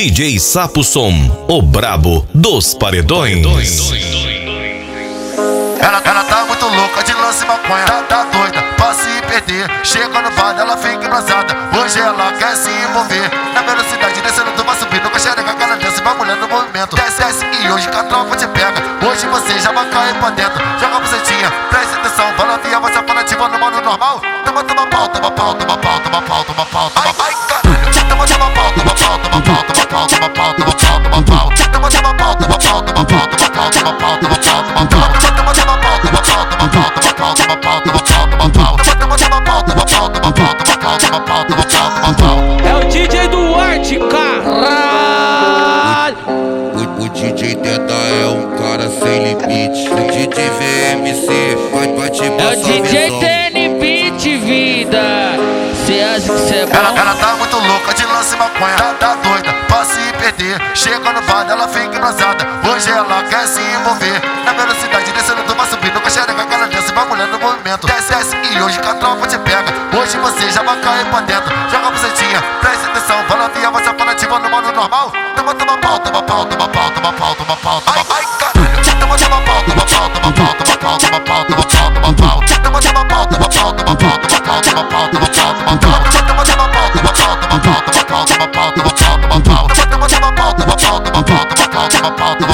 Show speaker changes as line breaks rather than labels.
DJ Sapo Som, o brabo dos paredões.
Ela tá muito louca de lance maconha, tá doida pra se perder. Chega no bar, ela fica engrosada. Hoje ela quer se envolver. Na velocidade, descendo do vai subindo com a xereca, aquela dança, vai mulher no movimento. Desce e hoje que a tropa te pega. Hoje você já vai cair pra dentro. Joga a bucetinha, presta atenção. Fala via, você é fanativa no modo normal. Toma pau, toma pau, toma pau, toma pau, toma pau. Ai, caralho. Toma pau, toma pau, toma pau, toma pau, toma pau, toma pau, toma pau. Toma pau, toma pau, toma pau, toma pau, toma pau, toma pau, toma pau.
É o DJ Duarte, caralho.
O DJ Teta é um cara sem limite. O DJ VMC vai te passar.
É o DJ TN Beat, vida. Cê acha que cê é bom?
Ela tá muito louca de lance maconha, tá doida pra se perder. Chega no bar, ela fica engrosada. Hoje ela quer se envolver. Na velocidade, descendo do vai subindo com a xereca, aquela dança, vai mulher no movimento. Desce e hoje que a tropa te pega. Hoje você já vai cair pra dentro. Joga a bucetinha, presta atenção. Fala via, você é fanativa no modo normal. Toma pau, toma pau, toma pau, toma pau, toma pau. Ai, caralho. Toma pau, toma pau, toma pau, toma pau, toma pau, toma pau, toma pau. Toma pau, toma pau, toma pau, toma pau, toma pau, toma pau, toma pau. Toma pau, toma pau, toma pau, toma pau, toma pau, toma pau. Toma pau, toma pau, toma pau, toma pau, toma pau, toma pau, toma pau.